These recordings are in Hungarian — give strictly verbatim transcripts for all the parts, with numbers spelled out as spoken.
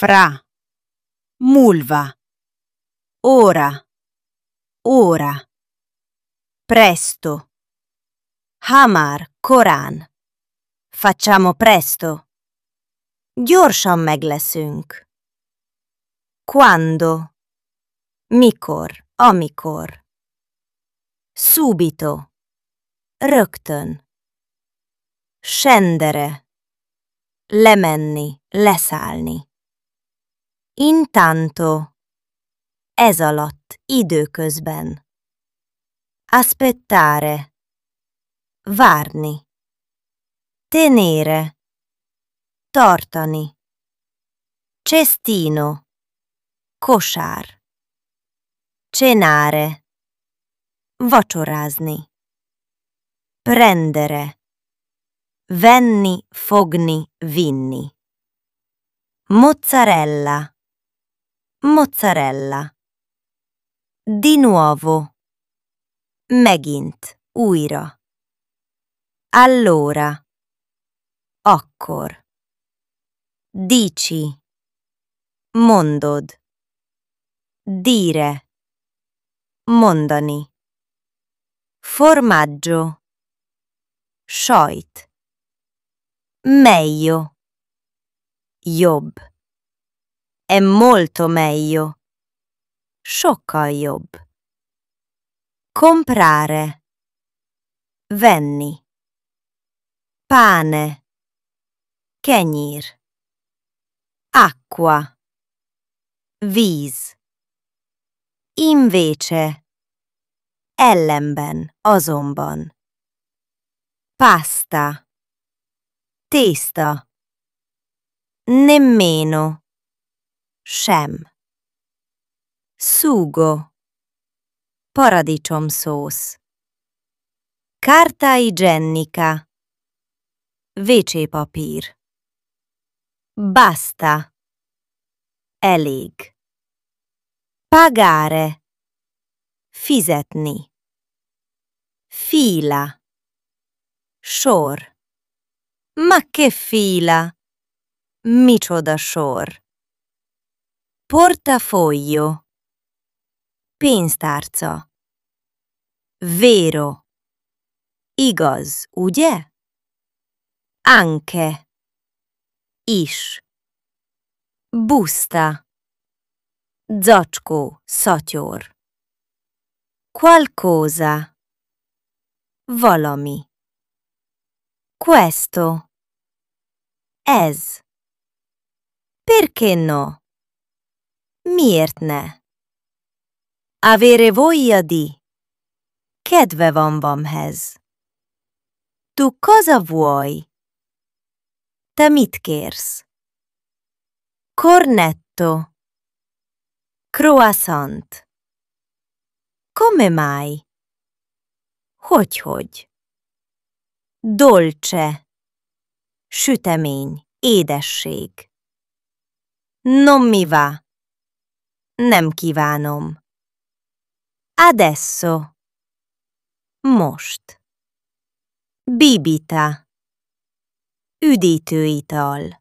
fra, mulva, ora, ora, presto, hamar, korán. Facciamo presto. Gyorsan meg leszünk. Quando, mikor, amikor. Subito, rögtön. Scendere, lemenni, leszállni. Intanto, ez alatt, időközben. Aspettare, várni. Tenere, tartani. Cestino, kosár. Cenare, vacsorázni. Prendere, venni, fogni, vinni. Mozzarella, mozzarella. Di nuovo, megint, újra. Allora, akkor. Dici, mondod. Dire, mondani. Formaggio, sajt. Meglio, jobb. È molto meglio, sokkal jobb. Comprare, venni. Pane, kenyér. Acqua, víz. Invece, ellenben, azonban. Pasta, tészta. Nemmeno, sem. Sugo, paradicsomszósz. Carta igienica, vécsépapír. Basta, elég. Pagare, fizetni. Fila, sor. Ma che fila? Micsoda sor. Portafoglio, pénztárca. Vero, igaz, ugye? Anche, is. Busta, zacskó, szatyor. Qualcosa, valami. Questo, ez. Perché no? Miért ne? Avere voglia di. Kedve van vamhez. Tu cosa vuoi? Te mit kérsz? Cornetto, croissant. Come mai? Hogyhogy? Dolce, sütemény, édesség. Non mi va. Nem kívánom. Adesso. Most. Bibita. Üdítőital.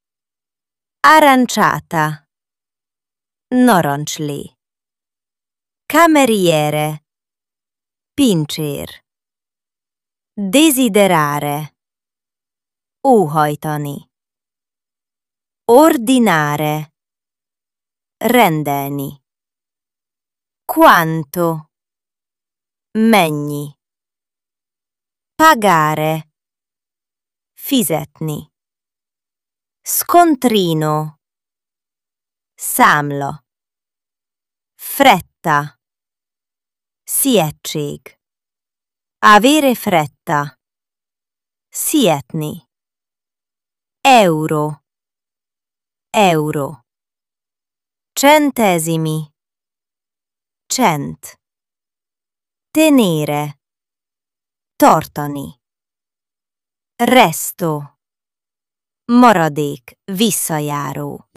Aranciata. Narancslé. Cameriere. Pincsér. Desiderare. Óhajtani. Ordinare. Rendelni. Quanto. Mennyi. Pagare. Fizetni. Scontrino. Számla. Fretta. Sietség. Avere fretta. Sietni. Euro. Euro. Centesimi. Cent. Tenere. Tartani. Resto. Maradék, visszajáró.